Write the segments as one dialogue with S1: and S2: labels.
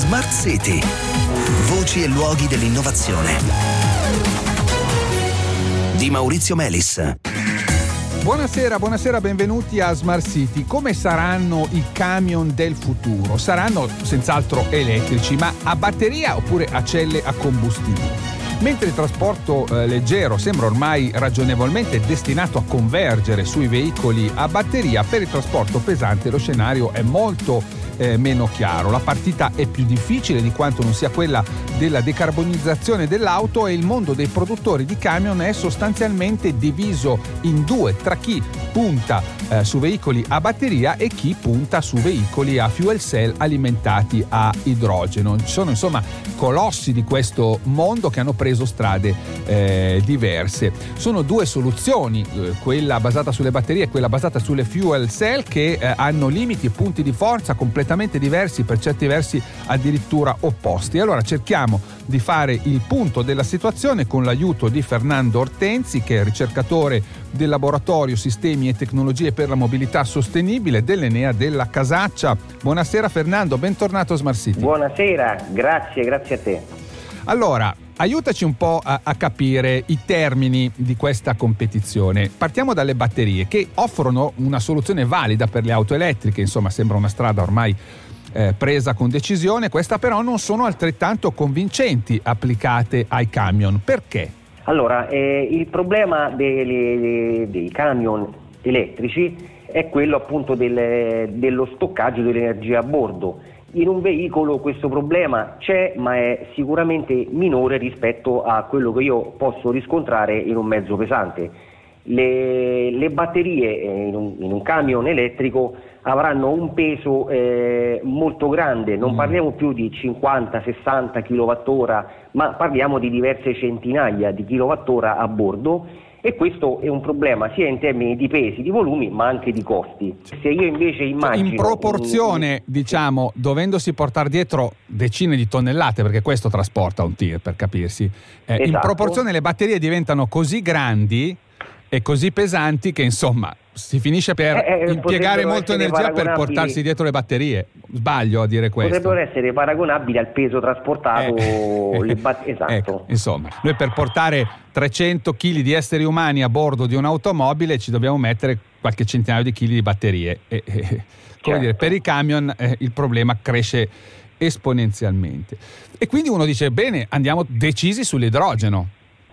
S1: Smart City. Voci e luoghi dell'innovazione. Di Maurizio Melis.
S2: Buonasera, benvenuti a Smart City. Come saranno i camion del futuro? Saranno senz'altro elettrici, ma a batteria oppure a celle a combustibile? Mentre il trasporto leggero sembra ormai ragionevolmente destinato a convergere sui veicoli a batteria, per il trasporto pesante lo scenario è molto meno chiaro. La partita è più difficile di quanto non sia quella della decarbonizzazione dell'auto, e il mondo dei produttori di camion è sostanzialmente diviso in due, tra chi punta su veicoli a batteria e chi punta su veicoli a fuel cell alimentati a idrogeno. Ci sono insomma colossi di questo mondo che hanno preso strade diverse. Sono due soluzioni, quella basata sulle batterie e quella basata sulle fuel cell, che hanno limiti e punti di forza completamente diversi, per certi versi addirittura opposti. Allora cerchiamo di fare il punto della situazione con l'aiuto di Fernando Ortenzi, che è ricercatore del laboratorio Sistemi e Tecnologie per la Mobilità Sostenibile dell'Enea della Casaccia. Buonasera Fernando, bentornato a Smart City.
S3: Buonasera, grazie a te.
S2: Allora, aiutaci un po' a capire i termini di questa competizione. Partiamo dalle batterie, che offrono una soluzione valida per le auto elettriche, insomma sembra una strada ormai presa con decisione. Questa però non sono altrettanto convincenti applicate ai camion. Perché?
S3: Allora, il problema dei camion elettrici è quello appunto dello stoccaggio dell'energia a bordo. In un veicolo questo problema c'è, ma è sicuramente minore rispetto a quello che io posso riscontrare in un mezzo pesante. Le batterie in un camion elettrico avranno un peso molto grande, non parliamo più di 50-60 kWh, ma parliamo di diverse centinaia di kilowattora a bordo, e questo è un problema sia in termini di pesi, di volumi, ma anche di costi. Se io invece immagino
S2: in proporzione, diciamo, dovendosi portare dietro decine di tonnellate, perché questo trasporta un tir, per capirsi,
S3: esatto.
S2: In proporzione le batterie diventano così grandi e così pesanti che insomma si finisce per impiegare molta energia per portarsi dietro le batterie. Sbaglio a dire questo?
S3: Potrebbero essere paragonabili al peso trasportato. Esatto.
S2: Ecco, insomma, noi per portare 300 kg di esseri umani a bordo di un'automobile ci dobbiamo mettere qualche centinaio di chili di batterie. Come dire, per i camion il problema cresce esponenzialmente. E quindi uno dice, bene, andiamo decisi sull'idrogeno.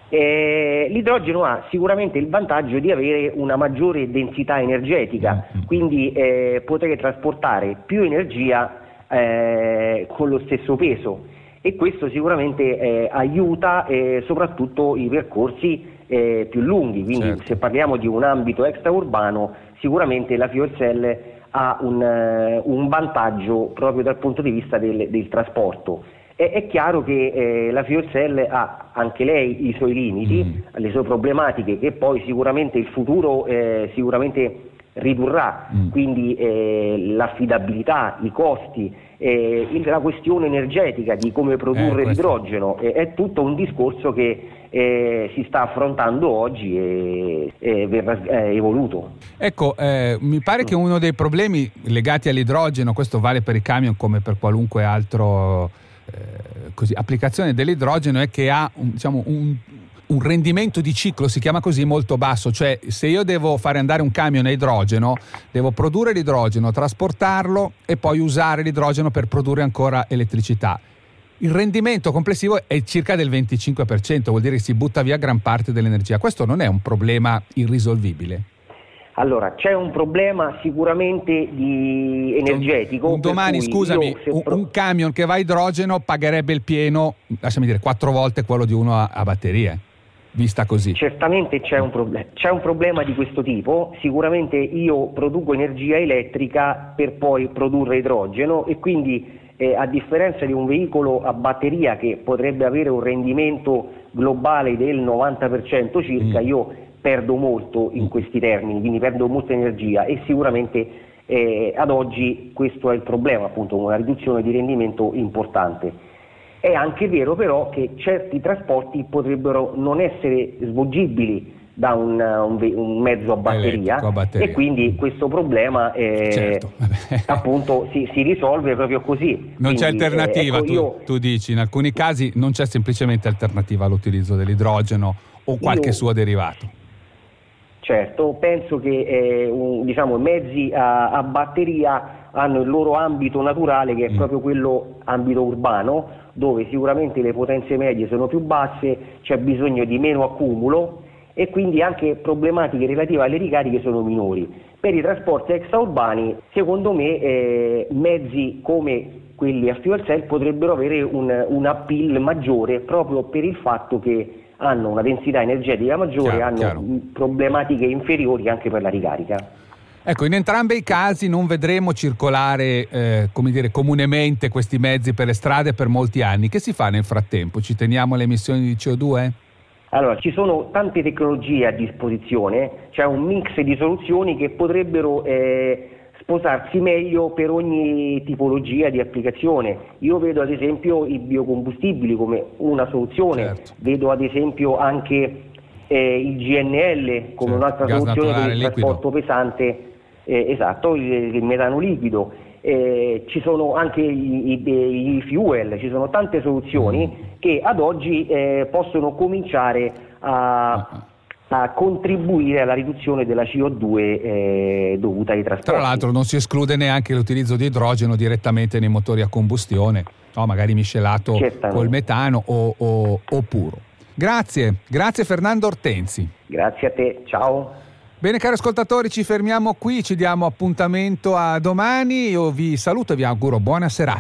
S3: L'idrogeno ha sicuramente il vantaggio di avere una maggiore densità energetica, quindi poter trasportare più energia con lo stesso peso, e questo sicuramente aiuta soprattutto i percorsi più lunghi, quindi certo. Se parliamo di un ambito extraurbano sicuramente la fuel cell ha un vantaggio proprio dal punto di vista del trasporto. È chiaro che la fuel cell ha anche lei i suoi limiti, le sue problematiche, che poi sicuramente il futuro sicuramente ridurrà, quindi l'affidabilità, i costi, la questione energetica di come produrre l'idrogeno, è tutto un discorso che si sta affrontando oggi e verrà evoluto.
S2: Ecco, mi pare che uno dei problemi legati all'idrogeno, questo vale per i camion come per qualunque altro applicazione dell'idrogeno, è che ha un rendimento di ciclo, si chiama così, molto basso. Cioè, se io devo fare andare un camion a idrogeno, devo produrre l'idrogeno, trasportarlo e poi usare l'idrogeno per produrre ancora elettricità. Il rendimento complessivo è circa del 25%, vuol dire che si butta via gran parte dell'energia. Questo non è un problema irrisolvibile?
S3: Allora, c'è un problema sicuramente energetico.
S2: Un domani, scusami, un camion che va a idrogeno pagherebbe il pieno, lasciami dire, 4 volte quello di uno a batterie, vista così.
S3: Certamente c'è un problema di questo tipo. Sicuramente io produco energia elettrica per poi produrre idrogeno, e quindi a differenza di un veicolo a batteria che potrebbe avere un rendimento globale del 90% circa, io perdo molto in questi termini, quindi perdo molta energia, e sicuramente ad oggi questo è il problema, appunto, una riduzione di rendimento importante. È anche vero però che certi trasporti potrebbero non essere svolgibili da un mezzo a batteria, e quindi questo problema appunto si risolve proprio così.
S2: Non c'è alternativa, tu dici, in alcuni casi non c'è semplicemente alternativa all'utilizzo dell'idrogeno o qualche suo derivato.
S3: Certo, penso che i mezzi a batteria hanno il loro ambito naturale, che è proprio quello ambito urbano, dove sicuramente le potenze medie sono più basse, c'è bisogno di meno accumulo e quindi anche problematiche relative alle ricariche sono minori. Per i trasporti extraurbani, secondo me, mezzi come quelli a fuel cell potrebbero avere un appeal maggiore, proprio per il fatto che hanno una densità energetica maggiore, hanno problematiche inferiori anche per la ricarica.
S2: Ecco, in entrambi i casi non vedremo circolare comunemente questi mezzi per le strade per molti anni. Che si fa nel frattempo? Ci teniamo le emissioni di CO2?
S3: Allora, ci sono tante tecnologie a disposizione, c'è un mix di soluzioni che potrebbero sposarsi meglio per ogni tipologia di applicazione. Io vedo ad esempio i biocombustibili come una soluzione, vedo ad esempio anche il GNL come un'altra soluzione per il trasporto pesante, il metano liquido. Ci sono anche i fuel, ci sono tante soluzioni che ad oggi possono cominciare a contribuire alla riduzione della CO2 dovuta ai trasporti.
S2: Tra l'altro non si esclude neanche l'utilizzo di idrogeno direttamente nei motori a combustione, magari miscelato col metano o puro. Grazie Fernando Ortensi.
S3: Grazie a te, ciao.
S2: Bene cari ascoltatori, ci fermiamo qui, ci diamo appuntamento a domani, io vi saluto e vi auguro buona serata.